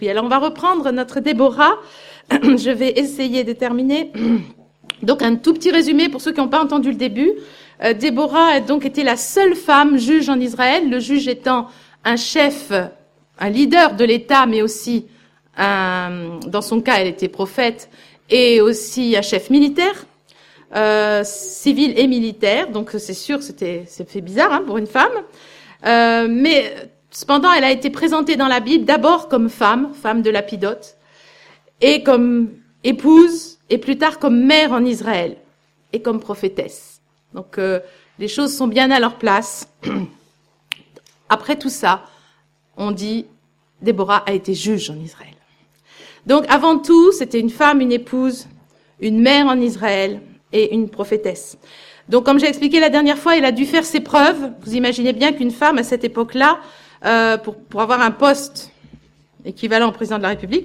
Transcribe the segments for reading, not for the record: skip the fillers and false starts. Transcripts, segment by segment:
Puis alors on va reprendre notre Déborah. Je vais essayer de terminer. Donc un tout petit résumé pour ceux qui n'ont pas entendu le début. Déborah a donc été la seule femme juge en Israël, le juge étant un chef, un leader de l'État, mais aussi, dans son cas, elle était prophète, et aussi un chef militaire, civil et militaire. Donc c'est sûr, c'est fait bizarre pour une femme. Mais cependant, elle a été présentée dans la Bible d'abord comme femme de Lapidote, et comme épouse, et plus tard comme mère en Israël, et comme prophétesse. Donc les choses sont bien à leur place. Après tout ça, on dit Déborah a été juge en Israël. Donc avant tout, c'était une femme, une épouse, une mère en Israël et une prophétesse. Donc comme j'ai expliqué la dernière fois, elle a dû faire ses preuves. Vous imaginez bien qu'une femme à cette époque-là, pour avoir un poste équivalent au président de la République,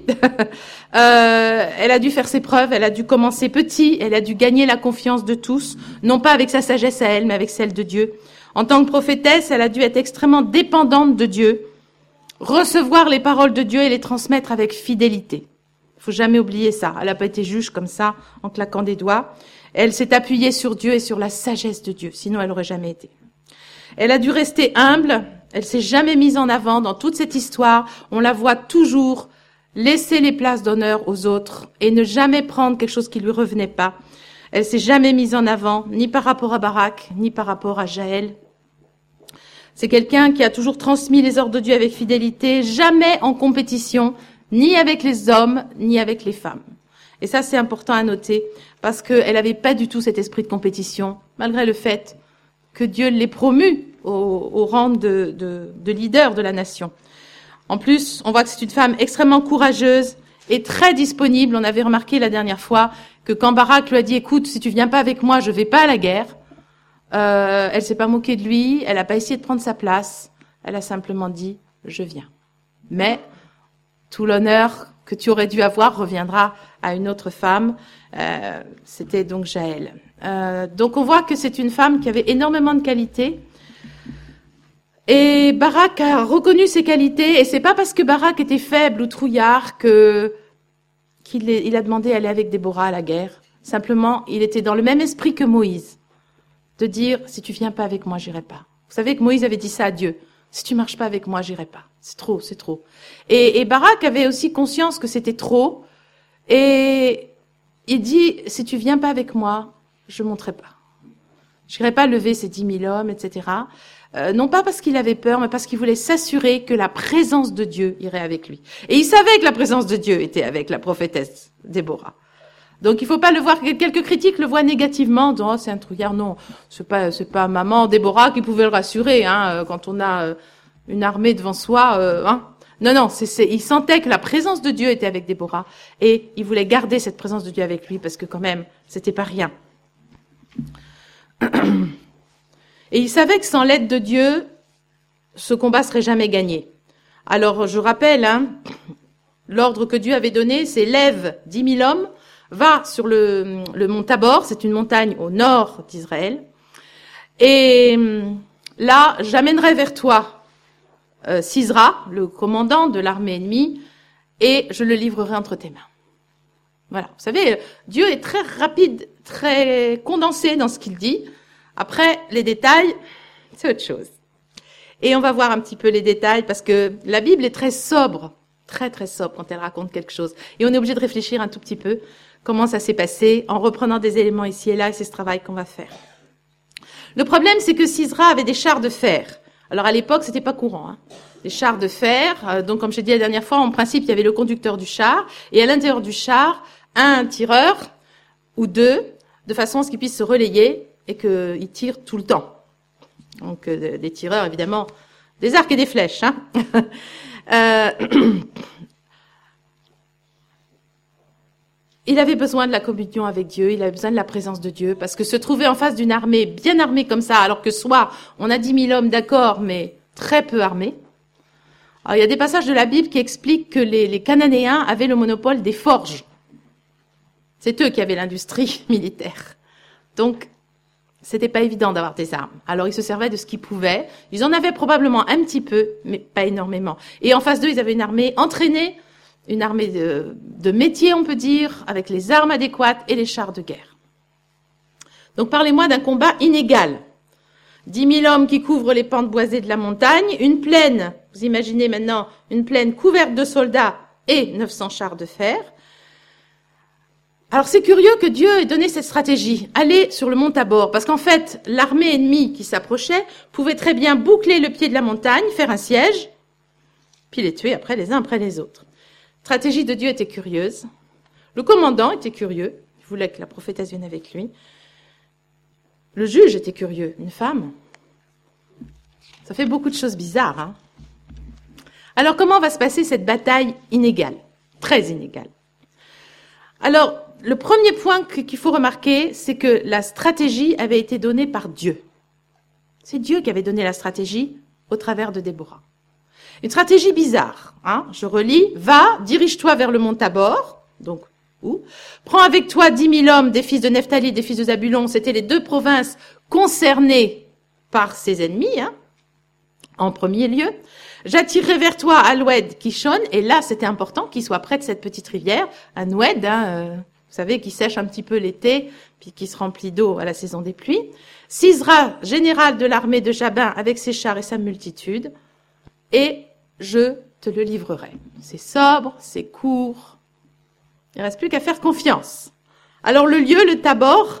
elle a dû faire ses preuves, elle a dû commencer petit, elle a dû gagner la confiance de tous, non pas avec sa sagesse à elle, mais avec celle de Dieu. En tant que prophétesse, elle a dû être extrêmement dépendante de Dieu, recevoir les paroles de Dieu et les transmettre avec fidélité. Il faut jamais oublier ça. Elle n'a pas été juge comme ça, en claquant des doigts. Elle s'est appuyée sur Dieu et sur la sagesse de Dieu, sinon elle n'aurait jamais été. Elle a dû rester humble. Elle s'est jamais mise en avant dans toute cette histoire. On la voit toujours laisser les places d'honneur aux autres et ne jamais prendre quelque chose qui lui revenait pas. Elle s'est jamais mise en avant, ni par rapport à Barak, ni par rapport à Jaël. C'est quelqu'un qui a toujours transmis les ordres de Dieu avec fidélité, jamais en compétition, ni avec les hommes, ni avec les femmes. Et ça, c'est important à noter, parce qu'elle n'avait pas du tout cet esprit de compétition, malgré le fait que Dieu l'ait promue au rang de leader de la nation. En plus, on voit que c'est une femme extrêmement courageuse et très disponible. On avait remarqué la dernière fois que quand Barak lui a dit « Écoute, si tu viens pas avec moi, je vais pas à la guerre », elle s'est pas moquée de lui, elle a pas essayé de prendre sa place, elle a simplement dit « Je viens ». Mais tout l'honneur que tu aurais dû avoir reviendra à une autre femme, c'était donc Jaël. Donc on voit que c'est une femme qui avait énormément de qualités. Et Barak a reconnu ses qualités, et c'est pas parce que Barak était faible ou trouillard qu'il a demandé d'aller avec Déborah à la guerre. Simplement, il était dans le même esprit que Moïse, de dire, si tu viens pas avec moi, j'irai pas. Vous savez que Moïse avait dit ça à Dieu. Si tu marches pas avec moi, j'irai pas. C'est trop, c'est trop. Et Barak avait aussi conscience que c'était trop, et il dit, si tu viens pas avec moi, je monterai pas. J'irai pas lever ces 10 000 hommes, etc. Non pas parce qu'il avait peur, mais parce qu'il voulait s'assurer que la présence de Dieu irait avec lui. Et il savait que la présence de Dieu était avec la prophétesse Déborah. Donc il faut pas le voir, quelques critiques le voient négativement, en disant, oh, c'est un trouillard. Non, c'est pas maman Déborah qui pouvait le rassurer, quand on a une armée devant soi, Non, il sentait que la présence de Dieu était avec Déborah, et il voulait garder cette présence de Dieu avec lui, parce que quand même, c'était pas rien. Et il savait que sans l'aide de Dieu, ce combat serait jamais gagné. Alors, je rappelle, l'ordre que Dieu avait donné, c'est lève 10 000 hommes, va sur le mont Tabor, c'est une montagne au nord d'Israël, et là, j'amènerai vers toi Sisera, le commandant de l'armée ennemie, et je le livrerai entre tes mains. Voilà. Vous savez, Dieu est très rapide, très condensé dans ce qu'il dit. Après, les détails, c'est autre chose. Et on va voir un petit peu les détails, parce que la Bible est très sobre, très très sobre quand elle raconte quelque chose. Et on est obligé de réfléchir un tout petit peu comment ça s'est passé, en reprenant des éléments ici et là, et c'est ce travail qu'on va faire. Le problème, c'est que Sisera avait des chars de fer. Alors à l'époque, c'était pas courant, des chars de fer. Donc comme j'ai dit la dernière fois, en principe, il y avait le conducteur du char, et à l'intérieur du char, un tireur ou deux, de façon à ce qu'ils puissent se relayer et qu'ils tirent tout le temps. Donc des tireurs, évidemment, des arcs et des flèches. Il avait besoin de la communion avec Dieu, il avait besoin de la présence de Dieu, parce que se trouver en face d'une armée bien armée comme ça, alors que soit on a 10 000 hommes d'accord, mais très peu armés. Alors il y a des passages de la Bible qui expliquent que les Cananéens avaient le monopole des forges. C'est eux qui avaient l'industrie militaire. Donc, c'était pas évident d'avoir des armes. Alors, ils se servaient de ce qu'ils pouvaient. Ils en avaient probablement un petit peu, mais pas énormément. Et en face d'eux, ils avaient une armée entraînée une armée de métier, on peut dire, avec les armes adéquates et les chars de guerre. Donc parlez-moi d'un combat inégal. 10 000 hommes qui couvrent les pentes boisées de la montagne, une plaine, vous imaginez maintenant, une plaine couverte de soldats et 900 chars de fer. Alors c'est curieux que Dieu ait donné cette stratégie, aller sur le mont Tabor, parce qu'en fait, l'armée ennemie qui s'approchait pouvait très bien boucler le pied de la montagne, faire un siège, puis les tuer les uns après les autres. La stratégie de Dieu était curieuse. Le commandant était curieux, il voulait que la prophétesse vienne avec lui. Le juge était curieux, une femme. Ça fait beaucoup de choses bizarres, hein. Alors comment va se passer cette bataille inégale, très inégale? Alors, le premier point qu'il faut remarquer, c'est que la stratégie avait été donnée par Dieu. C'est Dieu qui avait donné la stratégie au travers de Déborah. Une stratégie bizarre, hein. Je relis. Va, dirige-toi vers le mont Tabor. Donc, où? Prends avec toi 10 000 hommes des fils de Nephtali, des fils de Zabulon. C'était les 2 provinces concernées par ses ennemis, hein, en premier lieu. J'attirerai vers toi Aloued, Kishon. Et là, c'était important qu'il soit près de cette petite rivière. Aloued, hein, vous savez, qui sèche un petit peu l'été, puis qui se remplit d'eau à la saison des pluies. Sisera, général de l'armée de Jabin, avec ses chars et sa multitude. Et je te le livrerai. C'est sobre, c'est court. Il ne reste plus qu'à faire confiance. Alors le lieu, le Tabor,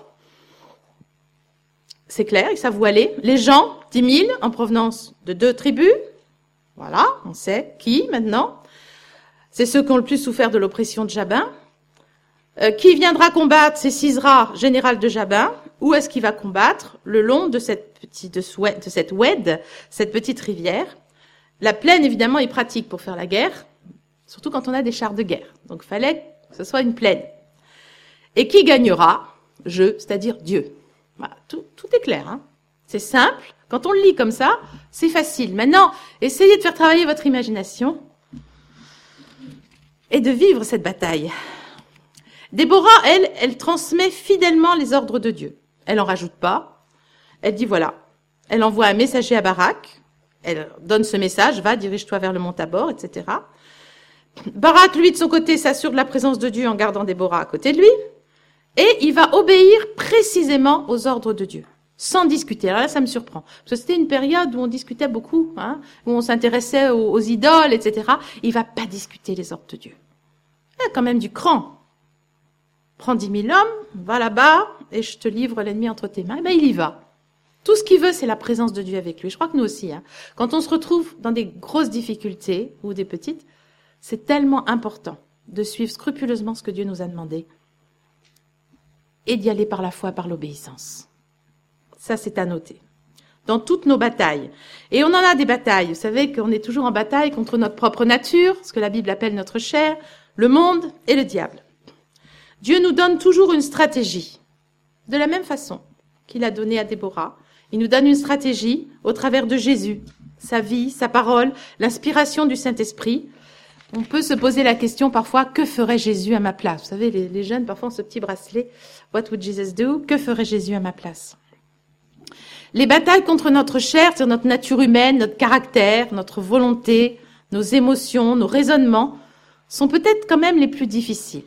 c'est clair, ils savent où aller. Les gens, 10 000, en provenance de 2 tribus. Voilà, on sait qui maintenant. C'est ceux qui ont le plus souffert de l'oppression de Jabin. Qui viendra combattre? C'est Sisera, général de Jabin. Où est-ce qu'il va combattre? Le long de cette oued, cette petite rivière. La plaine, évidemment, est pratique pour faire la guerre, surtout quand on a des chars de guerre. Donc, il fallait que ce soit une plaine. Et qui gagnera? C'est-à-dire Dieu. Voilà, tout est clair, hein. C'est simple. Quand on le lit comme ça, c'est facile. Maintenant, essayez de faire travailler votre imagination et de vivre cette bataille. Déborah, elle transmet fidèlement les ordres de Dieu. Elle en rajoute pas. Elle dit voilà. Elle envoie un messager à Barak. Elle donne ce message, va, dirige-toi vers le mont Tabor, etc. Barak, lui, de son côté, s'assure de la présence de Dieu en gardant Déborah à côté de lui. Et il va obéir précisément aux ordres de Dieu, sans discuter. Alors là, ça me surprend. Parce que c'était une période où on discutait beaucoup, hein, où on s'intéressait aux idoles, etc. Il va pas discuter les ordres de Dieu. Il a quand même du cran. Prends 10 000 hommes, va là-bas, et je te livre l'ennemi entre tes mains. Et ben, il y va. Tout ce qu'il veut, c'est la présence de Dieu avec lui. Je crois que nous aussi, hein, quand on se retrouve dans des grosses difficultés, ou des petites, c'est tellement important de suivre scrupuleusement ce que Dieu nous a demandé, et d'y aller par la foi, par l'obéissance. Ça, c'est à noter. Dans toutes nos batailles. Et on en a des batailles. Vous savez qu'on est toujours en bataille contre notre propre nature, ce que la Bible appelle notre chair, le monde et le diable. Dieu nous donne toujours une stratégie. De la même façon qu'il a donné à Déborah, il nous donne une stratégie au travers de Jésus, sa vie, sa parole, l'inspiration du Saint-Esprit. On peut se poser la question parfois, que ferait Jésus à ma place? Vous savez, les jeunes parfois ont ce petit bracelet, What would Jesus do? Que ferait Jésus à ma place? Les batailles contre notre chair, c'est notre nature humaine, notre caractère, notre volonté, nos émotions, nos raisonnements, sont peut-être quand même les plus difficiles.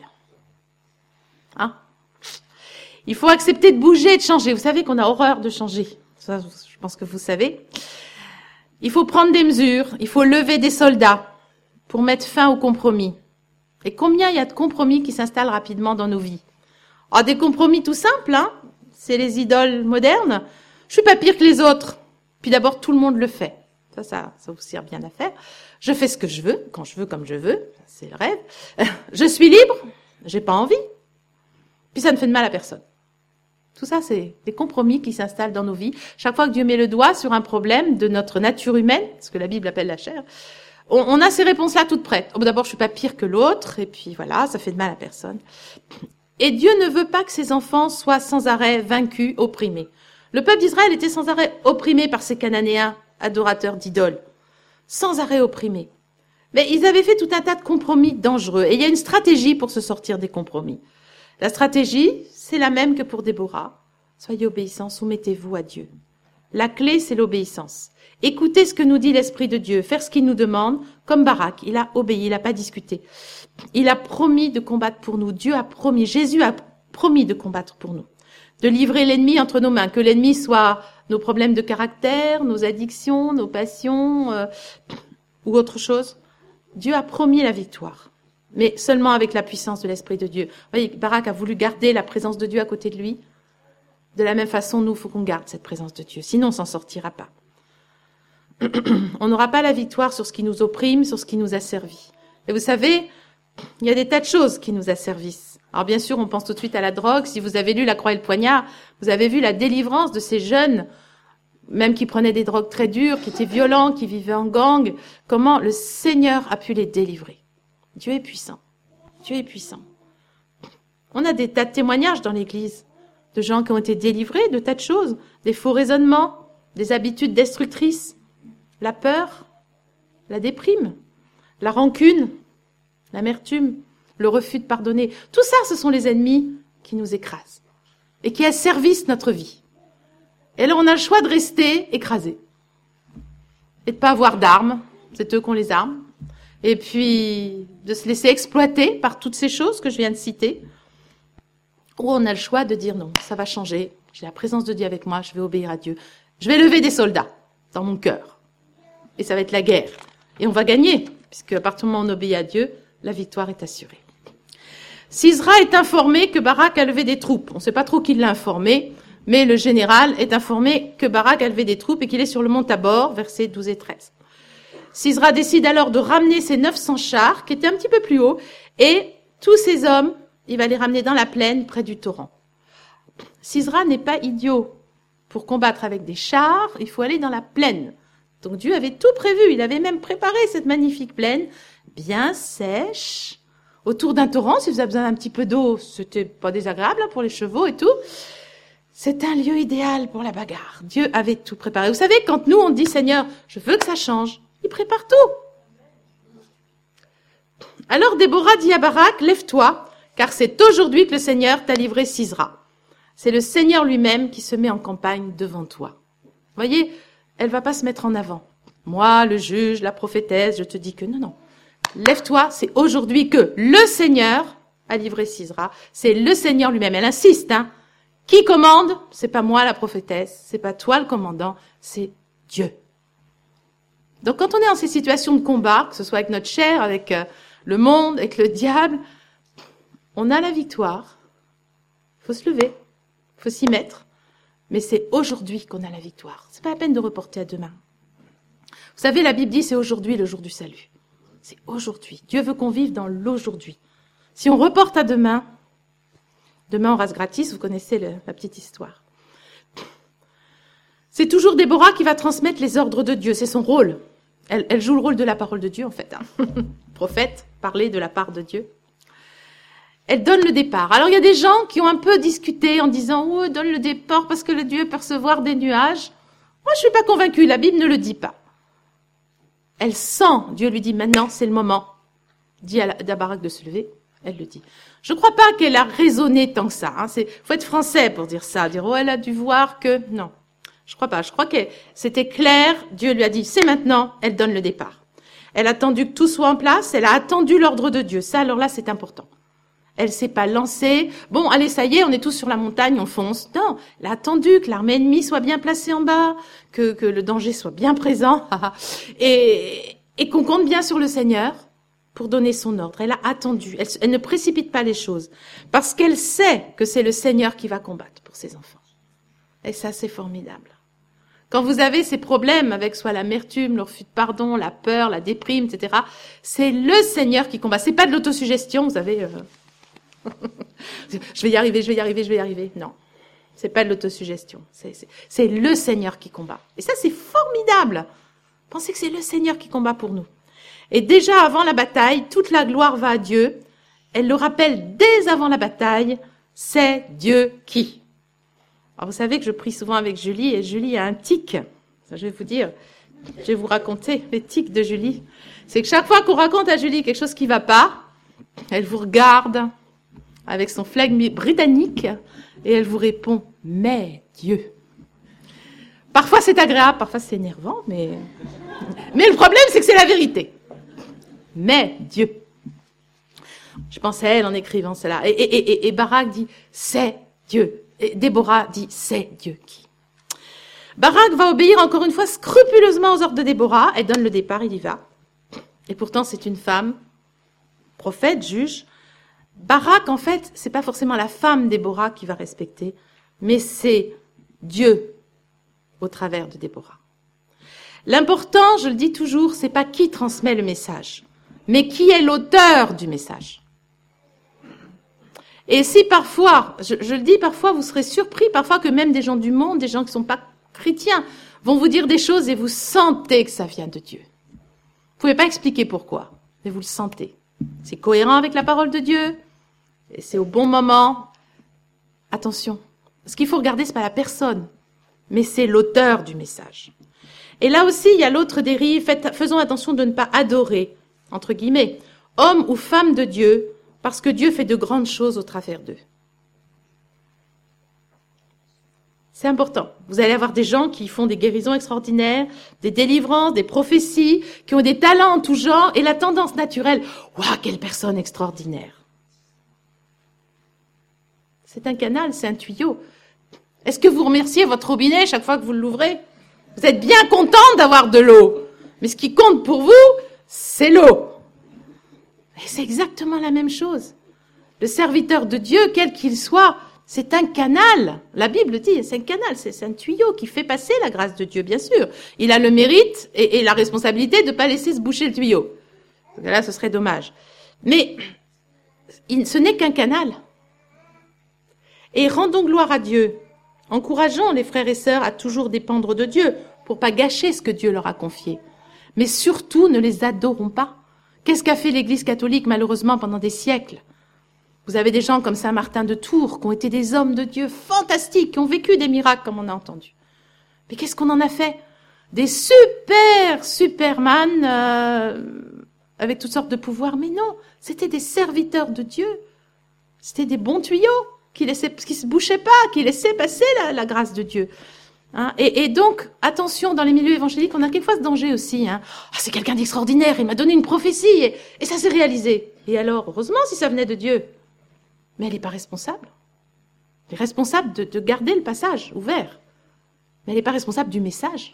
Hein? Il faut accepter de bouger et de changer. Vous savez qu'on a horreur de changer. Ça, je pense que vous savez. Il faut prendre des mesures, il faut lever des soldats pour mettre fin aux compromis. Et combien il y a de compromis qui s'installent rapidement dans nos vies? Ah, des compromis tout simples, hein? C'est les idoles modernes. Je suis pas pire que les autres. Puis d'abord, tout le monde le fait. Ça vous sert bien à faire. Je fais ce que je veux, quand je veux, comme je veux. C'est le rêve. Je suis libre. J'ai pas envie. Puis ça ne fait de mal à personne. Tout ça, c'est des compromis qui s'installent dans nos vies. Chaque fois que Dieu met le doigt sur un problème de notre nature humaine, ce que la Bible appelle la chair, on a ces réponses-là toutes prêtes. Oh, d'abord, je suis pas pire que l'autre, et puis voilà, ça fait de mal à personne. Et Dieu ne veut pas que ses enfants soient sans arrêt vaincus, opprimés. Le peuple d'Israël était sans arrêt opprimé par ces Cananéens, adorateurs d'idoles. Sans arrêt opprimés. Mais ils avaient fait tout un tas de compromis dangereux. Et il y a une stratégie pour se sortir des compromis. La stratégie, c'est la même que pour Déborah. Soyez obéissants, soumettez-vous à Dieu. La clé, c'est l'obéissance. Écouter ce que nous dit l'Esprit de Dieu, faire ce qu'il nous demande, comme Barak, il a obéi, il n'a pas discuté. Il a promis de combattre pour nous. Dieu a promis, Jésus a promis de combattre pour nous. De livrer l'ennemi entre nos mains, que l'ennemi soit nos problèmes de caractère, nos addictions, nos passions ou autre chose. Dieu a promis la victoire, mais seulement avec la puissance de l'Esprit de Dieu. Vous voyez, Barak a voulu garder la présence de Dieu à côté de lui. De la même façon, nous, il faut qu'on garde cette présence de Dieu, sinon on s'en sortira pas. On n'aura pas la victoire sur ce qui nous opprime, sur ce qui nous asservit. Et vous savez, il y a des tas de choses qui nous asservissent. Alors bien sûr, on pense tout de suite à la drogue. Si vous avez lu La Croix et le Poignard, vous avez vu la délivrance de ces jeunes, même qui prenaient des drogues très dures, qui étaient violents, qui vivaient en gang. Comment le Seigneur a pu les délivrer. Dieu est puissant. Dieu est puissant. On a des tas de témoignages dans l'Église de gens qui ont été délivrés de tas de choses, des faux raisonnements, des habitudes destructrices, la peur, la déprime, la rancune, l'amertume, le refus de pardonner. Tout ça, ce sont les ennemis qui nous écrasent et qui asservissent notre vie. Et là, on a le choix de rester écrasé et de pas avoir d'armes, c'est eux qui ont les armes, et puis de se laisser exploiter par toutes ces choses que je viens de citer. Ou on a le choix de dire non, ça va changer, j'ai la présence de Dieu avec moi, je vais obéir à Dieu. Je vais lever des soldats dans mon cœur. Et ça va être la guerre. Et on va gagner, puisque à partir du moment où on obéit à Dieu, la victoire est assurée. Sisera est informé que Barak a levé des troupes. On ne sait pas trop qui l'a informé, mais le général est informé que Barak a levé des troupes et qu'il est sur le mont Tabor, versets 12 et 13. Sisera décide alors de ramener ses 900 chars, qui étaient un petit peu plus hauts, et tous ces hommes, il va les ramener dans la plaine, près du torrent. Sisera n'est pas idiot. Pour combattre avec des chars, il faut aller dans la plaine. Donc Dieu avait tout prévu. Il avait même préparé cette magnifique plaine, bien sèche, autour d'un torrent. Si vous avez besoin d'un petit peu d'eau, c'était pas désagréable pour les chevaux et tout. C'est un lieu idéal pour la bagarre. Dieu avait tout préparé. Vous savez, quand nous, on dit, Seigneur, je veux que ça change, il prépare tout. Alors Déborah dit à Barak, lève-toi, car c'est aujourd'hui que le Seigneur t'a livré Sisera. C'est le Seigneur lui-même qui se met en campagne devant toi. Vous voyez, elle va pas se mettre en avant. Moi, le juge, la prophétesse, je te dis que non. Lève-toi, c'est aujourd'hui que le Seigneur a livré Sisera. C'est le Seigneur lui-même. Elle insiste, hein. Qui commande? C'est pas moi, la prophétesse. C'est pas toi, le commandant. C'est Dieu. Donc, quand on est dans ces situations de combat, que ce soit avec notre chair, avec le monde, avec le diable, on a la victoire. Il faut se lever. Il faut s'y mettre. Mais c'est aujourd'hui qu'on a la victoire. C'est pas la peine de reporter à demain. Vous savez, la Bible dit c'est aujourd'hui le jour du salut. C'est aujourd'hui. Dieu veut qu'on vive dans l'aujourd'hui. Si on reporte à demain, demain on rase gratis, vous connaissez la petite histoire. C'est toujours Déborah qui va transmettre les ordres de Dieu, c'est son rôle. Elle joue le rôle de la parole de Dieu en fait. Hein. Prophète, parler de la part de Dieu. Elle donne le départ. Alors il y a des gens qui ont un peu discuté en disant « Oh, donne le départ parce que le Dieu peut recevoir des nuages ». Moi je suis pas convaincue, la Bible ne le dit pas. Elle sent, Dieu lui dit « Maintenant c'est le moment ». Dit à Barak de se lever, elle le dit. Je crois pas qu'elle a raisonné tant que ça. Hein. Faut être français pour dire ça, dire « Oh, elle a dû voir que… » Non, je crois pas. Je crois que c'était clair, Dieu lui a dit « C'est maintenant », elle donne le départ. Elle a attendu que tout soit en place, elle a attendu l'ordre de Dieu. Ça alors là c'est important. Elle s'est pas lancée. Bon, allez, ça y est, on est tous sur la montagne, on fonce. Non, elle a attendu que l'armée ennemie soit bien placée en bas, que le danger soit bien présent, et qu'on compte bien sur le Seigneur pour donner son ordre. Elle a attendu. Elle ne précipite pas les choses parce qu'elle sait que c'est le Seigneur qui va combattre pour ses enfants. Et ça, c'est formidable. Quand vous avez ces problèmes avec soit l'amertume, le refus de pardon, la peur, la déprime, etc., c'est le Seigneur qui combat. C'est pas de l'autosuggestion, vous savez. Je vais y arriver. Non, c'est pas de l'autosuggestion. C'est le Seigneur qui combat. Et ça, c'est formidable. Pensez que c'est le Seigneur qui combat pour nous. Et déjà avant la bataille, toute la gloire va à Dieu. Elle le rappelle dès avant la bataille, c'est Dieu qui. Alors vous savez que je prie souvent avec Julie, et Julie a un tic. Ça, je vais vous raconter les tics de Julie. C'est que chaque fois qu'on raconte à Julie quelque chose qui va pas, elle vous regarde avec son flegme britannique, et elle vous répond « Mais Dieu ». Parfois c'est agréable, parfois c'est énervant, mais le problème c'est que c'est la vérité. Mais Dieu. Je pense à elle en écrivant cela. Et Barak dit, c'est Dieu. Et Déborah dit, c'est Dieu qui. Barak va obéir encore une fois scrupuleusement aux ordres de Déborah. Elle donne le départ, il y va. Et pourtant, c'est une femme, prophète, juge. Barak, en fait, c'est pas forcément la femme Déborah qui va respecter, mais c'est Dieu au travers de Déborah. L'important, je le dis toujours, c'est pas qui transmet le message, mais qui est l'auteur du message. Et si parfois, je le dis parfois, vous serez surpris, parfois que même des gens du monde, des gens qui sont pas chrétiens, vont vous dire des choses et vous sentez que ça vient de Dieu. Vous pouvez pas expliquer pourquoi, mais vous le sentez. C'est cohérent avec la parole de Dieu, et c'est au bon moment. Attention, ce qu'il faut regarder, c'est pas la personne, mais c'est l'auteur du message. Et là aussi, il y a l'autre dérive, faisons attention de ne pas adorer, entre guillemets, homme ou femme de Dieu, parce que Dieu fait de grandes choses au travers d'eux. C'est important. Vous allez avoir des gens qui font des guérisons extraordinaires, des délivrances, des prophéties, qui ont des talents en tout genre, et la tendance naturelle, « Waouh, quelle personne extraordinaire !» C'est un canal, c'est un tuyau. Est-ce que vous remerciez votre robinet chaque fois que vous l'ouvrez? Vous êtes bien content d'avoir de l'eau. Mais ce qui compte pour vous, c'est l'eau. Et c'est exactement la même chose. Le serviteur de Dieu, quel qu'il soit, c'est un canal. La Bible dit, c'est un canal, c'est un tuyau qui fait passer la grâce de Dieu, bien sûr. Il a le mérite et la responsabilité de ne pas laisser se boucher le tuyau. Là, ce serait dommage. Mais ce n'est qu'un canal. Et rendons gloire à Dieu. Encourageons les frères et sœurs à toujours dépendre de Dieu pour pas gâcher ce que Dieu leur a confié. Mais surtout, ne les adorons pas. Qu'est-ce qu'a fait l'Église catholique, malheureusement, pendant des siècles? Vous avez des gens comme Saint Martin de Tours, qui ont été des hommes de Dieu fantastiques, qui ont vécu des miracles, comme on a entendu. Mais qu'est-ce qu'on en a fait? Des superman, avec toutes sortes de pouvoirs. Mais non, c'était des serviteurs de Dieu. C'était des bons tuyaux, qui se bouchaient pas, qui laissaient passer la grâce de Dieu. Hein, et donc, attention, dans les milieux évangéliques, on a quelquefois ce danger aussi. Hein. Ah, c'est quelqu'un d'extraordinaire, il m'a donné une prophétie, et ça s'est réalisé. Et alors, heureusement si ça venait de Dieu. Mais elle n'est pas responsable. Elle est responsable de garder le passage ouvert. Mais elle n'est pas responsable du message.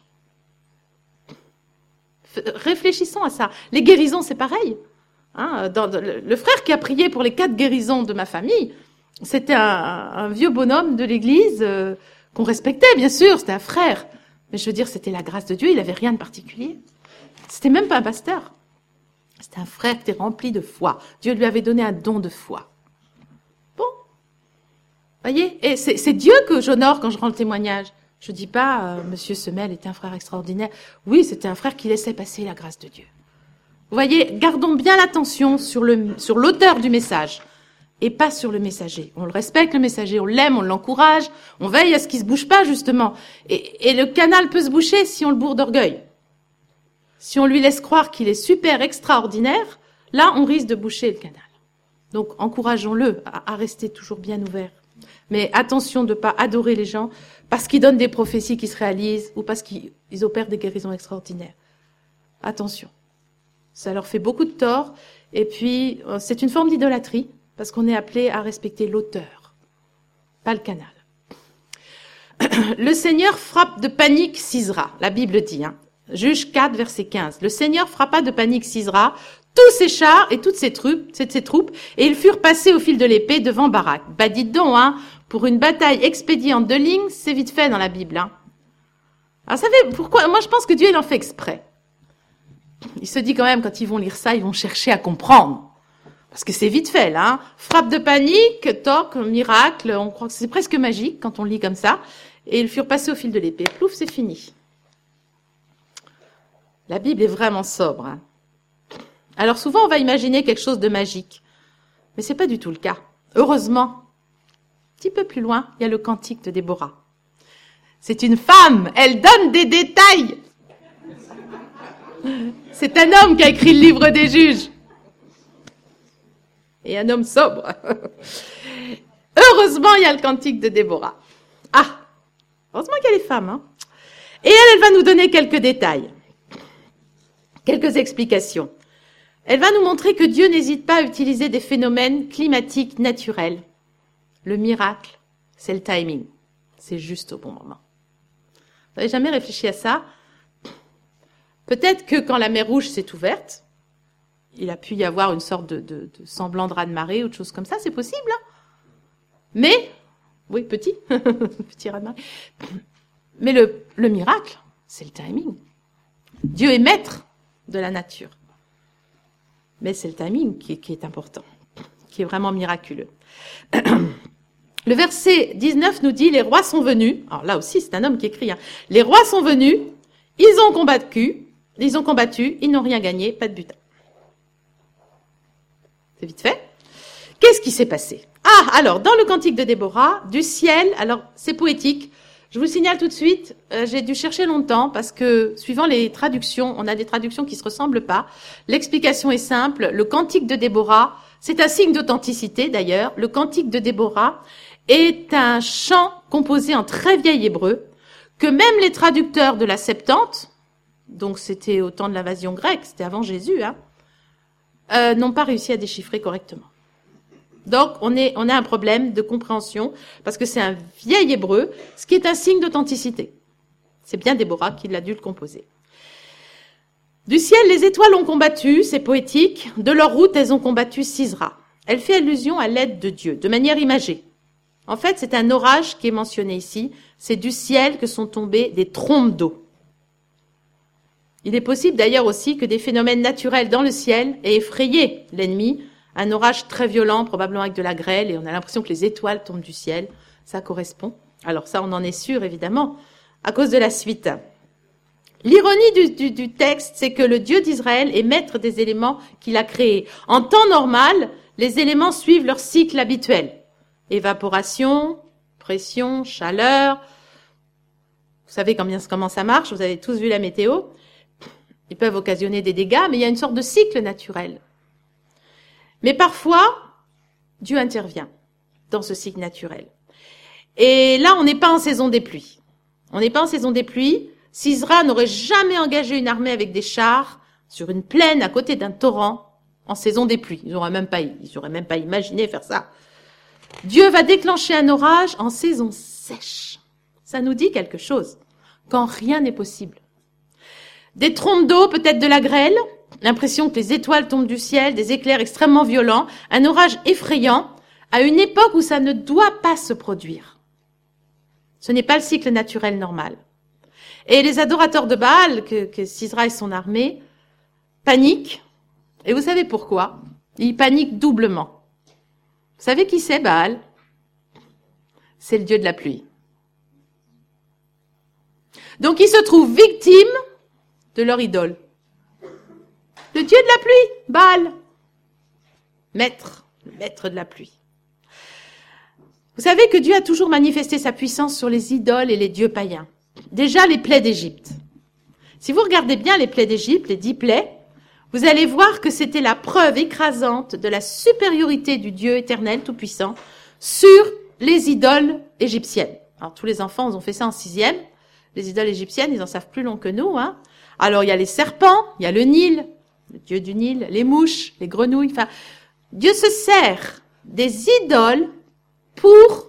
Réfléchissons à ça. Les guérisons, c'est pareil. Hein, le frère qui a prié pour les 4 guérisons de ma famille, c'était un vieux bonhomme de l'église... qu'on respectait, bien sûr, c'était un frère. Mais je veux dire, c'était la grâce de Dieu, il n'avait rien de particulier. C'était même pas un pasteur. C'était un frère qui était rempli de foi. Dieu lui avait donné un don de foi. Bon. Voyez, et c'est Dieu que j'honore quand je rends le témoignage. Je dis pas, Monsieur Semel était un frère extraordinaire. Oui, c'était un frère qui laissait passer la grâce de Dieu. Vous voyez, gardons bien l'attention sur l'auteur du message. Et pas sur le messager. On le respecte, le messager, on l'aime, on l'encourage, on veille à ce qu'il se bouge pas, justement. Et le canal peut se boucher si on le bourre d'orgueil. Si on lui laisse croire qu'il est super extraordinaire, là, on risque de boucher le canal. Donc, encourageons-le à rester toujours bien ouvert. Mais attention de ne pas adorer les gens parce qu'ils donnent des prophéties qui se réalisent ou parce qu'ils opèrent des guérisons extraordinaires. Attention. Ça leur fait beaucoup de tort. Et puis, c'est une forme d'idolâtrie. Parce qu'on est appelé à respecter l'auteur, pas le canal. Le Seigneur frappe de panique Sisera, la Bible dit, hein. Juge 4, verset 15. Le Seigneur frappa de panique Sisera, tous ses chars et toutes ses troupes, et ils furent passés au fil de l'épée devant Barak. Bah dites donc, hein, pour une bataille expédiée en 2 lignes, c'est vite fait dans la Bible. Hein. Alors, vous savez pourquoi? Moi, je pense que Dieu, il en fait exprès. Il se dit quand même, quand ils vont lire ça, ils vont chercher à comprendre. Parce que c'est vite fait, là. Hein. Frappe de panique, toc, miracle, on croit que c'est presque magique quand on lit comme ça. Et ils furent passés au fil de l'épée. Plouf, c'est fini. La Bible est vraiment sobre. Hein. Alors souvent, on va imaginer quelque chose de magique. Mais c'est pas du tout le cas. Heureusement. Un petit peu plus loin, il y a le cantique de Déborah. C'est une femme, elle donne des détails. C'est un homme qui a écrit le livre des juges. Et un homme sobre. Heureusement, il y a le cantique de Déborah. Ah, heureusement qu'il y a les femmes. Hein. Et elle va nous donner quelques détails, quelques explications. Elle va nous montrer que Dieu n'hésite pas à utiliser des phénomènes climatiques naturels. Le miracle, c'est le timing. C'est juste au bon moment. Vous n'avez jamais réfléchi à ça? Peut-être que quand la mer Rouge s'est ouverte, il a pu y avoir une sorte de semblant de raz-de-marée ou de choses comme ça, c'est possible. Hein, mais, oui, petit, petit raz-de-marée. Mais le miracle, c'est le timing. Dieu est maître de la nature. Mais c'est le timing qui est important, qui est vraiment miraculeux. Le verset 19 nous dit, les rois sont venus. Alors là aussi, c'est un homme qui écrit. Hein, les rois sont venus, ils ont combattu, ils n'ont rien gagné, pas de butin. C'est vite fait. Qu'est-ce qui s'est passé? Ah, alors, dans le cantique de Déborah, du ciel, alors c'est poétique. Je vous le signale tout de suite, j'ai dû chercher longtemps parce que, suivant les traductions, on a des traductions qui se ressemblent pas. L'explication est simple. Le cantique de Déborah, c'est un signe d'authenticité d'ailleurs. Le cantique de Déborah est un chant composé en très vieil hébreu que même les traducteurs de la Septante, donc c'était au temps de l'invasion grecque, c'était avant Jésus, hein, n'ont pas réussi à déchiffrer correctement. Donc, on a un problème de compréhension, parce que c'est un vieil hébreu, ce qui est un signe d'authenticité. C'est bien Déborah qui l'a dû le composer. Du ciel, les étoiles ont combattu, c'est poétique. De leur route, elles ont combattu Sisera. Elle fait allusion à l'aide de Dieu, de manière imagée. En fait, c'est un orage qui est mentionné ici. C'est du ciel que sont tombées des trombes d'eau. Il est possible d'ailleurs aussi que des phénomènes naturels dans le ciel aient effrayé l'ennemi. Un orage très violent, probablement avec de la grêle, et on a l'impression que les étoiles tombent du ciel. Ça correspond. Alors ça, on en est sûr, évidemment, à cause de la suite. L'ironie du texte, c'est que le Dieu d'Israël est maître des éléments qu'il a créés. En temps normal, les éléments suivent leur cycle habituel. Évaporation, pression, chaleur. Vous savez comment ça marche, vous avez tous vu la météo. Ils peuvent occasionner des dégâts, mais il y a une sorte de cycle naturel. Mais parfois, Dieu intervient dans ce cycle naturel. Et là, on n'est pas en saison des pluies. On n'est pas en saison des pluies. Sisera n'aurait jamais engagé une armée avec des chars sur une plaine à côté d'un torrent en saison des pluies. Ils n'auraient même pas imaginé faire ça. Dieu va déclencher un orage en saison sèche. Ça nous dit quelque chose, quand rien n'est possible. Des trombes d'eau, peut-être de la grêle, l'impression que les étoiles tombent du ciel, des éclairs extrêmement violents, un orage effrayant, à une époque où ça ne doit pas se produire. Ce n'est pas le cycle naturel normal. Et les adorateurs de Baal, que Sisera et son armée, paniquent. Et vous savez pourquoi? Ils paniquent doublement. Vous savez qui c'est, Baal? C'est le dieu de la pluie. Donc ils se trouvent victimes de leur idole. Le dieu de la pluie, Baal. Le maître de la pluie. Vous savez que Dieu a toujours manifesté sa puissance sur les idoles et les dieux païens. Déjà les plaies d'Égypte. Si vous regardez bien les plaies d'Égypte, les 10 plaies, vous allez voir que c'était la preuve écrasante de la supériorité du Dieu éternel tout-puissant sur les idoles égyptiennes. Alors tous les enfants, ils ont fait ça en 6e. Les idoles égyptiennes, ils en savent plus long que nous. Hein. Alors il y a les serpents, il y a le Nil, le dieu du Nil, les mouches, les grenouilles. Enfin, Dieu se sert des idoles pour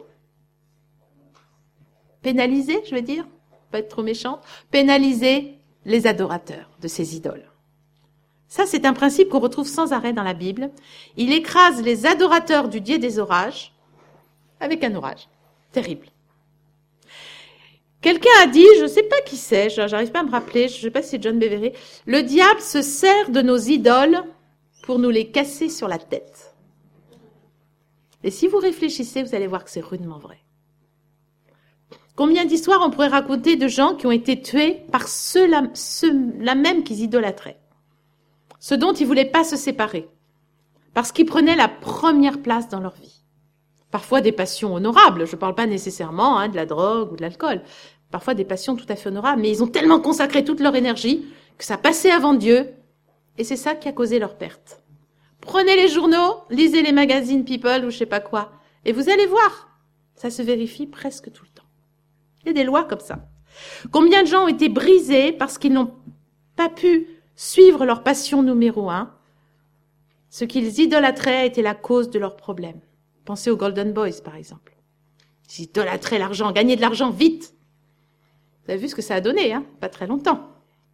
pénaliser, je veux dire, pas être trop méchante, pénaliser les adorateurs de ces idoles. Ça, c'est un principe qu'on retrouve sans arrêt dans la Bible. Il écrase les adorateurs du Dieu des orages avec un orage terrible. Quelqu'un a dit, je ne sais pas qui c'est, j'arrive pas à me rappeler, je ne sais pas si c'est John Bevere, le diable se sert de nos idoles pour nous les casser sur la tête. Et si vous réfléchissez, vous allez voir que c'est rudement vrai. Combien d'histoires on pourrait raconter de gens qui ont été tués par ceux-là même qu'ils idolâtraient, ceux dont ils ne voulaient pas se séparer, parce qu'ils prenaient la première place dans leur vie. Parfois des passions honorables, je ne parle pas nécessairement de la drogue ou de l'alcool, parfois des passions tout à fait honorables, mais ils ont tellement consacré toute leur énergie que ça passait avant Dieu, et c'est ça qui a causé leur perte. Prenez les journaux, lisez les magazines People ou je sais pas quoi, et vous allez voir, ça se vérifie presque tout le temps. Il y a des lois comme ça. Combien de gens ont été brisés parce qu'ils n'ont pas pu suivre leur passion numéro 1. Ce qu'ils idolâtraient était la cause de leurs problèmes. Pensez aux Golden Boys, par exemple. Ils idolâtraient l'argent, gagner de l'argent vite. Vous avez vu ce que ça a donné, hein? Pas très longtemps.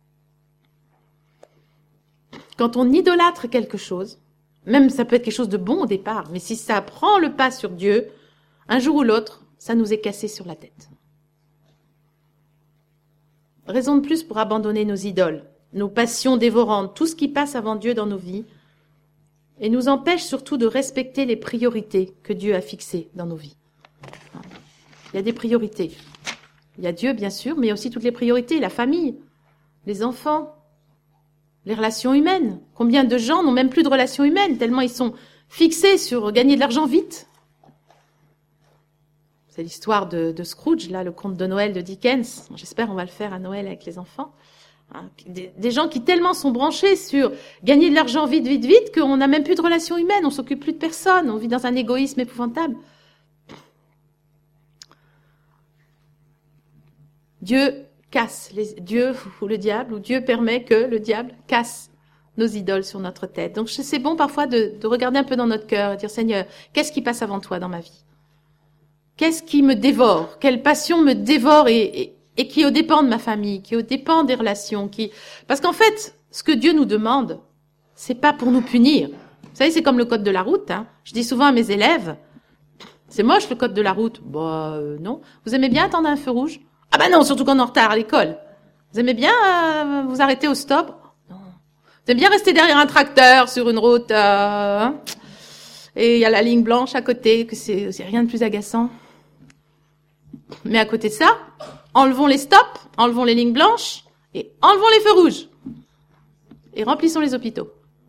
Quand on idolâtre quelque chose, même ça peut être quelque chose de bon au départ, mais si ça prend le pas sur Dieu, un jour ou l'autre, ça nous est cassé sur la tête. Raison de plus pour abandonner nos idoles, nos passions dévorantes, tout ce qui passe avant Dieu dans nos vies, et nous empêche surtout de respecter les priorités que Dieu a fixées dans nos vies. Il y a des priorités. Il y a Dieu, bien sûr, mais il y a aussi toutes les priorités, la famille, les enfants, les relations humaines. Combien de gens n'ont même plus de relations humaines, tellement ils sont fixés sur gagner de l'argent vite. C'est l'histoire de Scrooge, là, le conte de Noël de Dickens. J'espère qu'on va le faire à Noël avec les enfants. Des gens qui tellement sont branchés sur gagner de l'argent vite, vite, vite, qu'on n'a même plus de relations humaines, on s'occupe plus de personne, on vit dans un égoïsme épouvantable. Dieu casse, Dieu ou le diable, ou Dieu permet que le diable casse nos idoles sur notre tête. Donc c'est bon parfois de regarder un peu dans notre cœur et dire, Seigneur, qu'est-ce qui passe avant toi dans ma vie? Qu'est-ce qui me dévore? Quelle passion me dévore et qui est au dépend de ma famille, qui est au dépend des relations, parce qu'en fait, ce que Dieu nous demande, c'est pas pour nous punir. Vous savez, c'est comme le code de la route, hein. Je dis souvent à mes élèves, c'est moche le code de la route. Non. Vous aimez bien attendre un feu rouge? Ah ben non, surtout quand on est en retard à l'école. Vous aimez bien vous arrêter au stop? Non. Vous aimez bien rester derrière un tracteur sur une route et il y a la ligne blanche à côté, que c'est rien de plus agaçant. Mais à côté de ça, enlevons les stops, enlevons les lignes blanches et enlevons les feux rouges. Et remplissons les hôpitaux.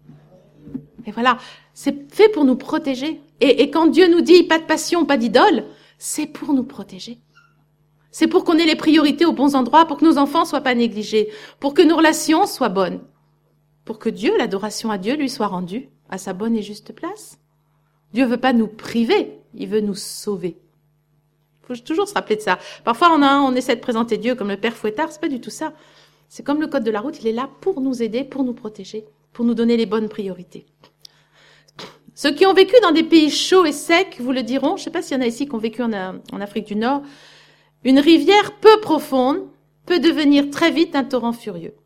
Et voilà, c'est fait pour nous protéger. Et quand Dieu nous dit pas de passion, pas d'idole, c'est pour nous protéger. C'est pour qu'on ait les priorités aux bons endroits, pour que nos enfants soient pas négligés, pour que nos relations soient bonnes, pour que Dieu, l'adoration à Dieu, lui soit rendue à sa bonne et juste place. Dieu veut pas nous priver, il veut nous sauver. Faut toujours se rappeler de ça. Parfois, on essaie de présenter Dieu comme le père fouettard, c'est pas du tout ça. C'est comme le code de la route, il est là pour nous aider, pour nous protéger, pour nous donner les bonnes priorités. Ceux qui ont vécu dans des pays chauds et secs vous le diront, je sais pas s'il y en a ici qui ont vécu en Afrique du Nord, une rivière peu profonde peut devenir très vite un torrent furieux,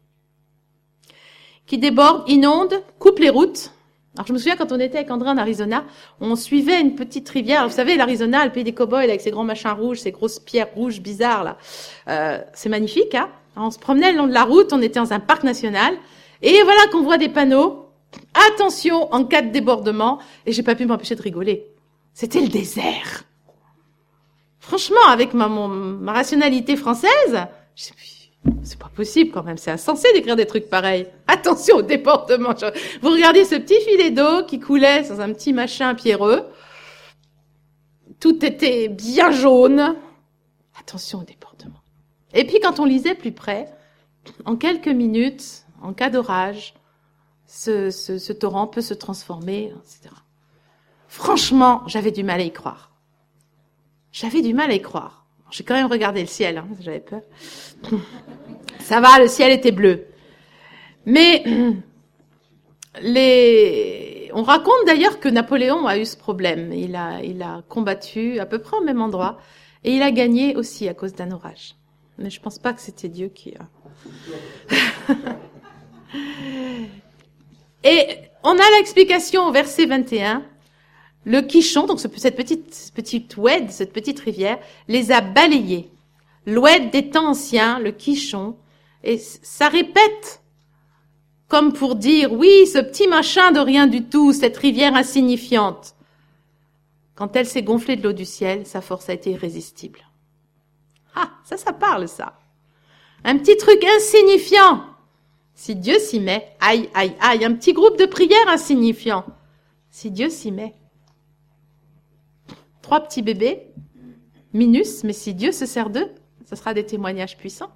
qui déborde, inonde, coupe les routes. Alors, je me souviens quand on était avec André en Arizona, on suivait une petite rivière. Alors, vous savez, l'Arizona, le pays des cow-boys, avec ses grands machins rouges, ces grosses pierres rouges bizarres, là. C'est magnifique, hein. Alors, on se promenait le long de la route, on était dans un parc national. Et voilà qu'on voit des panneaux. Attention, en cas de débordement. Et j'ai pas pu m'empêcher de rigoler. C'était le désert. Franchement, avec ma rationalité française, c'est pas possible quand même, c'est insensé d'écrire des trucs pareils. Attention au débordement. Vous regardez ce petit filet d'eau qui coulait dans un petit machin pierreux. Tout était bien jaune. Attention au débordement. Et puis quand on lisait plus près, en quelques minutes, en cas d'orage, ce torrent peut se transformer, etc. Franchement, j'avais du mal à y croire. J'avais du mal à y croire. J'ai quand même regardé le ciel, hein, j'avais peur. Ça va, le ciel était bleu. Mais on raconte d'ailleurs que Napoléon a eu ce problème. Il a combattu à peu près au même endroit et il a gagné aussi à cause d'un orage. Mais je pense pas que c'était Dieu qui a... Et on a l'explication au verset 21. Le Kishon, donc cette petite oued, cette petite rivière, les a balayés. L'oued des temps anciens, le Kishon, et ça répète comme pour dire, oui, ce petit machin de rien du tout, cette rivière insignifiante. Quand elle s'est gonflée de l'eau du ciel, sa force a été irrésistible. Ah, ça parle, ça. Un petit truc insignifiant. Si Dieu s'y met, aïe, aïe, aïe, un petit groupe de prière insignifiant. Si Dieu s'y met. 3 petits bébés, minus, mais si Dieu se sert d'eux, ce sera des témoignages puissants.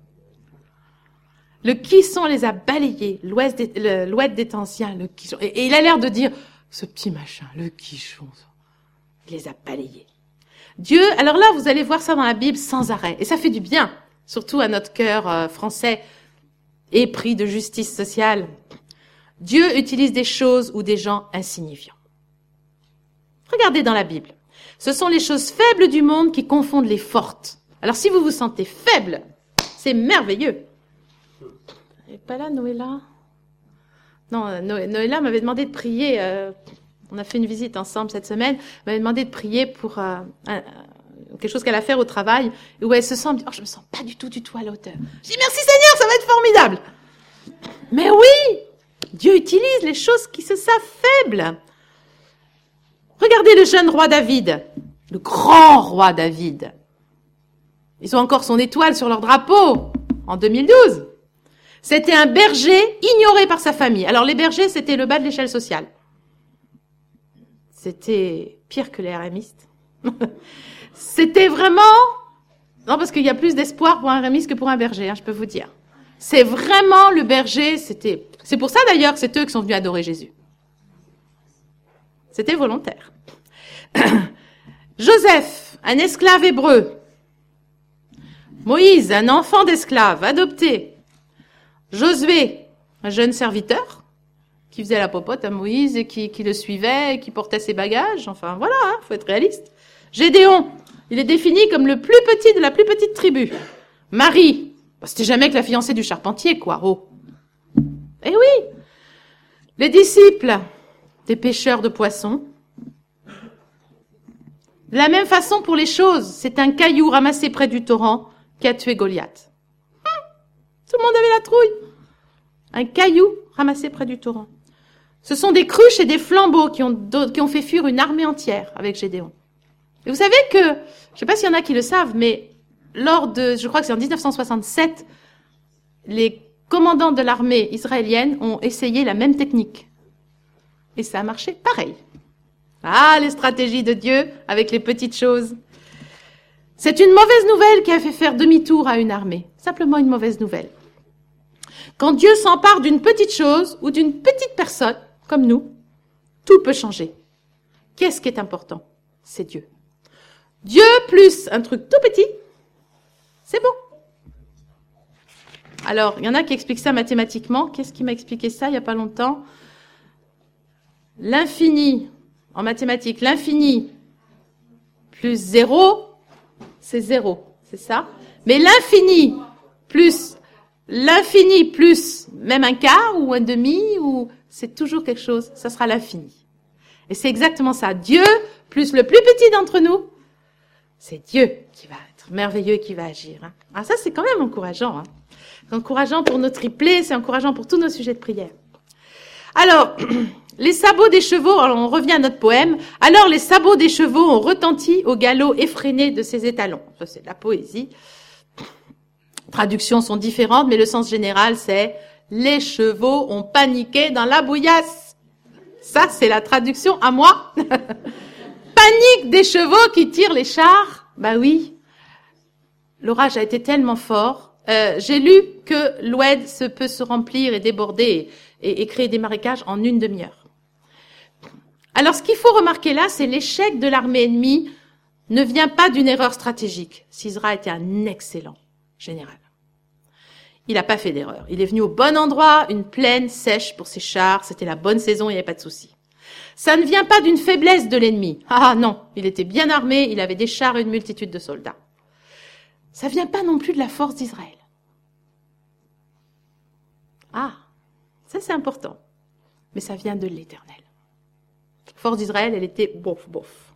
Le Kishon les a balayés, l'oued des temps anciens, le Kishon. Et il a l'air de dire, ce petit machin, le Kishon, il les a balayés. Dieu, alors là, vous allez voir ça dans la Bible sans arrêt, et ça fait du bien. surtout à notre cœur français, épris de justice sociale. Dieu utilise des choses ou des gens insignifiants. Regardez dans la Bible. Ce sont les choses faibles du monde qui confondent les fortes. Alors si vous vous sentez faible, c'est merveilleux. Elle n'est pas là, Noëlla? Non, Noëlla m'avait demandé de prier. On a fait une visite ensemble cette semaine. Elle m'avait demandé de prier pour quelque chose qu'elle a à faire au travail, où elle se sent, je me sens pas du tout à la hauteur. Je dis merci Seigneur, ça va être formidable. Mais oui, Dieu utilise les choses qui se savent faibles. Regardez le jeune roi David, le grand roi David. Ils ont encore son étoile sur leur drapeau en 2012. C'était un berger ignoré par sa famille. Alors les bergers, c'était le bas de l'échelle sociale. C'était pire que les RMistes. C'était vraiment... Non, parce qu'il y a plus d'espoir pour un RMiste que pour un berger, hein, je peux vous dire. C'est vraiment le berger, c'était... C'est pour ça d'ailleurs que c'est eux qui sont venus adorer Jésus. C'était volontaire. Joseph, un esclave hébreu. Moïse, un enfant d'esclave, adopté. Josué, un jeune serviteur, qui faisait la popote à Moïse et qui le suivait, et qui portait ses bagages. Enfin, voilà, faut être réaliste. Gédéon, il est défini comme le plus petit de la plus petite tribu. Marie, c'était jamais que la fiancée du charpentier, quoi. Oh. Eh oui, les disciples des pêcheurs de poissons. De la même façon pour les choses, c'est un caillou ramassé près du torrent qui a tué Goliath. Tout le monde avait la trouille. Un caillou ramassé près du torrent. Ce sont des cruches et des flambeaux qui ont fait fuir une armée entière avec Gédéon. Et vous savez que, je ne sais pas s'il y en a qui le savent, mais je crois que c'est en 1967, les commandants de l'armée israélienne ont essayé la même technique. Et ça a marché pareil. Ah, les stratégies de Dieu avec les petites choses. C'est une mauvaise nouvelle qui a fait faire demi-tour à une armée. Simplement une mauvaise nouvelle. Quand Dieu s'empare d'une petite chose ou d'une petite personne, comme nous, tout peut changer. Qu'est-ce qui est important? C'est Dieu. Dieu plus un truc tout petit, c'est bon. Alors, il y en a qui expliquent ça mathématiquement. Qu'est-ce qui m'a expliqué ça il n'y a pas longtemps? L'infini, en mathématiques, l'infini plus 0, c'est 0, c'est ça? Mais l'infini plus même un quart ou un demi, ou c'est toujours quelque chose, ça sera l'infini. Et c'est exactement ça. Dieu plus le plus petit d'entre nous, c'est Dieu qui va être merveilleux et qui va agir. Hein. Ah, ça, c'est quand même encourageant. Hein. C'est encourageant pour nos triplés, c'est encourageant pour tous nos sujets de prière. Alors, les sabots des chevaux, alors on revient à notre poème. Alors, les sabots des chevaux ont retenti au galop effréné de ses étalons. Ça, c'est de la poésie. Traductions sont différentes, mais le sens général, c'est les chevaux ont paniqué dans la bouillasse. Ça, c'est la traduction à moi. Panique des chevaux qui tirent les chars. Bah oui. L'orage a été tellement fort. J'ai lu que l'Oued peut se remplir et déborder et créer des marécages en une demi-heure. Alors, ce qu'il faut remarquer là, c'est l'échec de l'armée ennemie ne vient pas d'une erreur stratégique. Sisera était un excellent général. Il n'a pas fait d'erreur. Il est venu au bon endroit, une plaine sèche pour ses chars. C'était la bonne saison, il n'y avait pas de souci. Ça ne vient pas d'une faiblesse de l'ennemi. Ah non, il était bien armé, il avait des chars et une multitude de soldats. Ça vient pas non plus de la force d'Israël. Ah, ça c'est important. Mais ça vient de l'Éternel. La force d'Israël, elle était bof.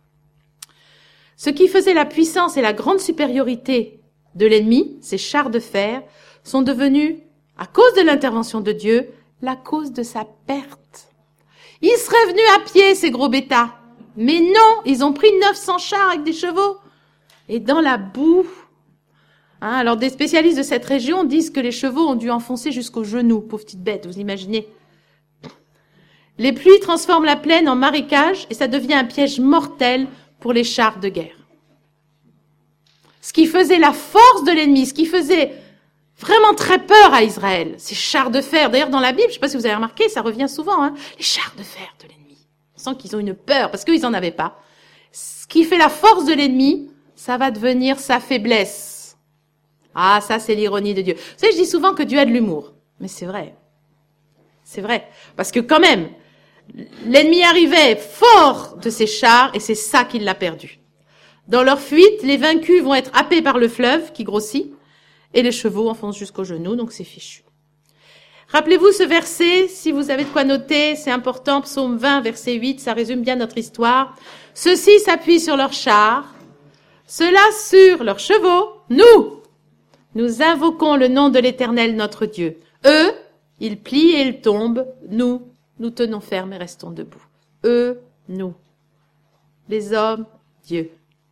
Ce qui faisait la puissance et la grande supériorité de l'ennemi, ces chars de fer, sont devenus, à cause de l'intervention de Dieu, la cause de sa perte. Ils seraient venus à pied, ces gros bêtas. Mais non, ils ont pris 900 chars avec des chevaux. Et dans la boue. Hein, alors des spécialistes de cette région disent que les chevaux ont dû enfoncer jusqu'aux genoux. Pauvres petites bêtes, vous imaginez. Les pluies transforment la plaine en marécage et ça devient un piège mortel pour les chars de guerre. Ce qui faisait la force de l'ennemi, ce qui faisait vraiment très peur à Israël, ces chars de fer. D'ailleurs, dans la Bible, je ne sais pas si vous avez remarqué, ça revient souvent, hein, les chars de fer de l'ennemi. On sent qu'ils ont une peur, parce qu'ils n'en avaient pas. Ce qui fait la force de l'ennemi, ça va devenir sa faiblesse. Ah, ça, c'est l'ironie de Dieu. Vous savez, je dis souvent que Dieu a de l'humour. Mais c'est vrai. C'est vrai. Parce que quand même, l'ennemi arrivait fort de ses chars et c'est ça qui l'a perdu. Dans leur fuite, les vaincus vont être happés par le fleuve qui grossit et les chevaux enfoncent jusqu'aux genoux, donc c'est fichu. Rappelez-vous ce verset, si vous avez de quoi noter, c'est important, psaume 20, verset 8, ça résume bien notre histoire. Ceux-ci s'appuient sur leurs chars, ceux-là sur leurs chevaux, nous invoquons le nom de l'Éternel notre Dieu. Eux, ils plient et ils tombent, nous tenons ferme et restons debout. Eux, nous. Les hommes, Dieu.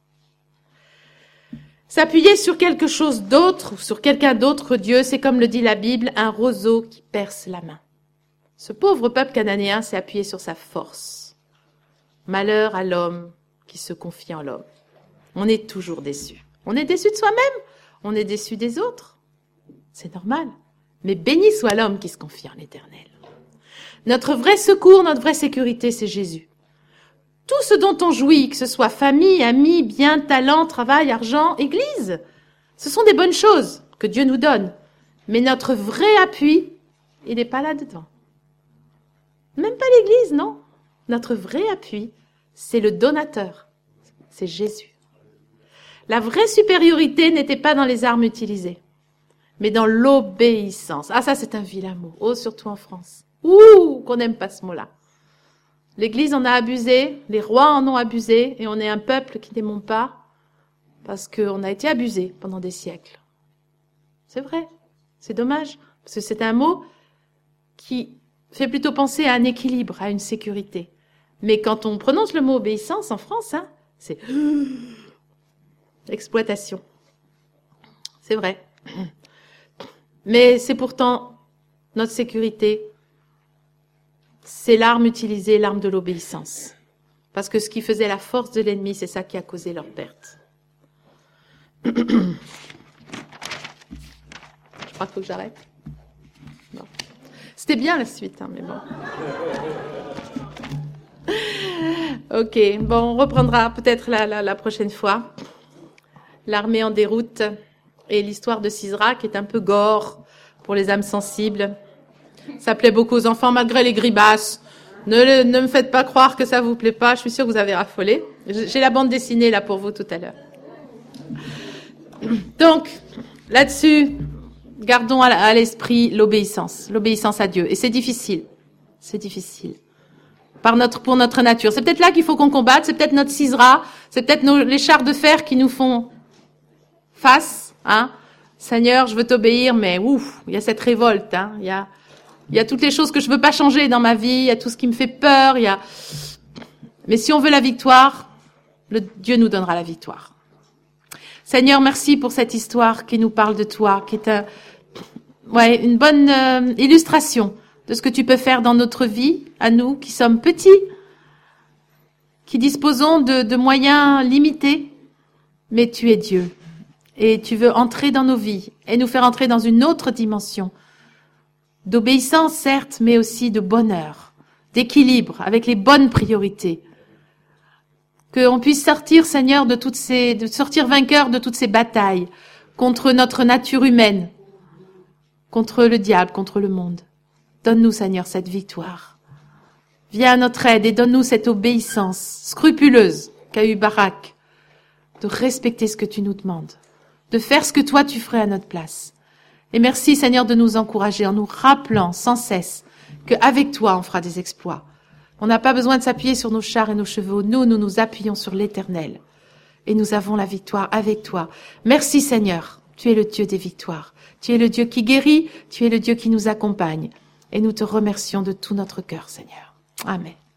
S'appuyer sur quelque chose d'autre, ou sur quelqu'un d'autre, Dieu, c'est comme le dit la Bible, un roseau qui perce la main. Ce pauvre peuple cananéen s'est appuyé sur sa force. Malheur à l'homme qui se confie en l'homme. On est toujours déçu. On est déçu de soi-même, on est déçu des autres. C'est normal. Mais béni soit l'homme qui se confie en l'Éternel. Notre vrai secours, notre vraie sécurité, c'est Jésus. Tout ce dont on jouit, que ce soit famille, amis, biens, talents, travail, argent, église, ce sont des bonnes choses que Dieu nous donne. Mais notre vrai appui, il n'est pas là-dedans. Même pas l'église, non. Notre vrai appui, c'est le donateur. C'est Jésus. La vraie supériorité n'était pas dans les armes utilisées, mais dans l'obéissance. Ah, ça, c'est un vilain mot. Oh, surtout en France. Ouh, qu'on n'aime pas ce mot-là. L'Église en a abusé, les rois en ont abusé, et on est un peuple qui n'aimons pas parce qu'on a été abusé pendant des siècles. C'est vrai, c'est dommage, parce que c'est un mot qui fait plutôt penser à un équilibre, à une sécurité. Mais quand on prononce le mot obéissance en France, c'est exploitation. C'est vrai. Mais c'est pourtant notre sécurité. C'est l'arme utilisée, l'arme de l'obéissance. Parce que ce qui faisait la force de l'ennemi, c'est ça qui a causé leur perte. Je crois qu'il faut que j'arrête. Non. C'était bien la suite, mais bon. Ok, bon, on reprendra peut-être la prochaine fois. L'armée en déroute et l'histoire de Sisera, qui est un peu gore pour les âmes sensibles. Ça plaît beaucoup aux enfants, malgré les grimaces. Ne me faites pas croire que ça vous plaît pas. Je suis sûre que vous avez raffolé. J'ai la bande dessinée là pour vous tout à l'heure. Donc, là-dessus, gardons à l'esprit l'obéissance à Dieu. Et c'est difficile. C'est difficile. Pour notre nature. C'est peut-être là qu'il faut qu'on combatte. C'est peut-être notre Sisera. C'est peut-être les chars de fer qui nous font face. Seigneur, je veux t'obéir, mais il y a cette révolte. Il y a toutes les choses que je veux pas changer dans ma vie, il y a tout ce qui me fait peur, mais si on veut la victoire, Dieu nous donnera la victoire. Seigneur, merci pour cette histoire qui nous parle de toi, qui est une bonne illustration de ce que tu peux faire dans notre vie, à nous qui sommes petits, qui disposons de moyens limités, mais tu es Dieu. Et tu veux entrer dans nos vies et nous faire entrer dans une autre dimension d'obéissance, certes, mais aussi de bonheur, d'équilibre, avec les bonnes priorités. Qu'on puisse sortir, Seigneur, de sortir vainqueur de toutes ces batailles contre notre nature humaine, contre le diable, contre le monde. Donne-nous, Seigneur, cette victoire. Viens à notre aide et donne-nous cette obéissance scrupuleuse qu'a eu Barak, de respecter ce que tu nous demandes, de faire ce que toi tu ferais à notre place. Et merci, Seigneur, de nous encourager en nous rappelant sans cesse qu'avec toi, on fera des exploits. On n'a pas besoin de s'appuyer sur nos chars et nos chevaux. Nous nous appuyons sur l'Éternel. Et nous avons la victoire avec toi. Merci, Seigneur. Tu es le Dieu des victoires. Tu es le Dieu qui guérit. Tu es le Dieu qui nous accompagne. Et nous te remercions de tout notre cœur, Seigneur. Amen.